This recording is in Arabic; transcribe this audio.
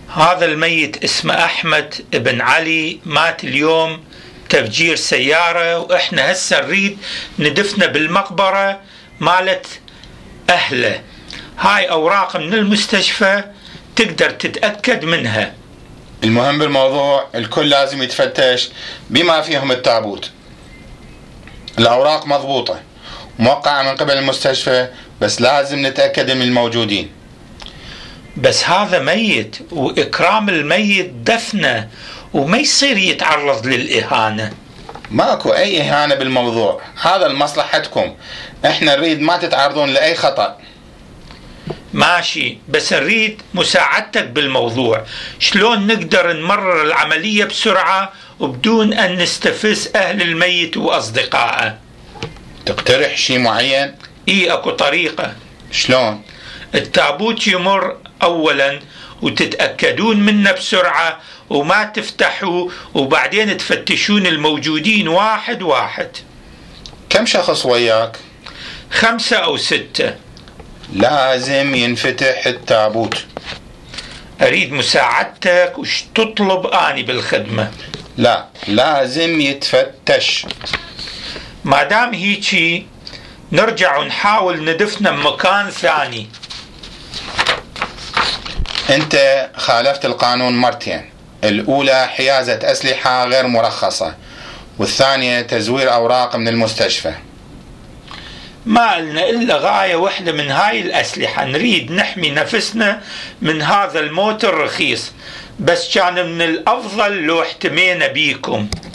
هذا الميت اسمه أحمد بن علي، مات اليوم تفجير سيارة، وإحنا هسه نريد ندفنه بالمقبرة مالت أهله. هاي أوراق من المستشفى تقدر تتأكد منها. المهم بالموضوع الكل لازم يتفتش بما فيهم التابوت. الأوراق مضبوطة موقعة من قبل المستشفى، بس لازم نتأكد من الموجودين. بس هذا ميت، وإكرام الميت دفنه، وما يصير يتعرض للإهانة. ماكو أي إهانة بالموضوع، هذا لمصلحتكم، إحنا نريد ما تتعرضون لأي خطأ. ماشي، بس نريد مساعدتك بالموضوع. شلون نقدر نمرر العملية بسرعة وبدون أن نستفز أهل الميت وأصدقائه؟ تقترح شيء معين؟ أكو طريقة. شلون؟ التابوت يمر أولا وتتأكدون منه بسرعة وما تفتحوا، وبعدين تفتشون الموجودين واحد واحد. كم شخص وياك؟ 5 أو 6. لازم ينفتح التابوت. أريد مساعدتك، وش تطلب أني بالخدمة؟ لا، لازم يتفتش. ما دام هيجي نرجع ونحاول ندفنه بمكان ثاني. انت خالفت القانون مرتين، الأولى حيازة أسلحة غير مرخصة، والثانية تزوير أوراق من المستشفى. ما لنا إلا غاية واحدة من هاي الأسلحة، نريد نحمي نفسنا من هذا الموت الرخيص، بس كان من الأفضل لو احتمينا بيكم.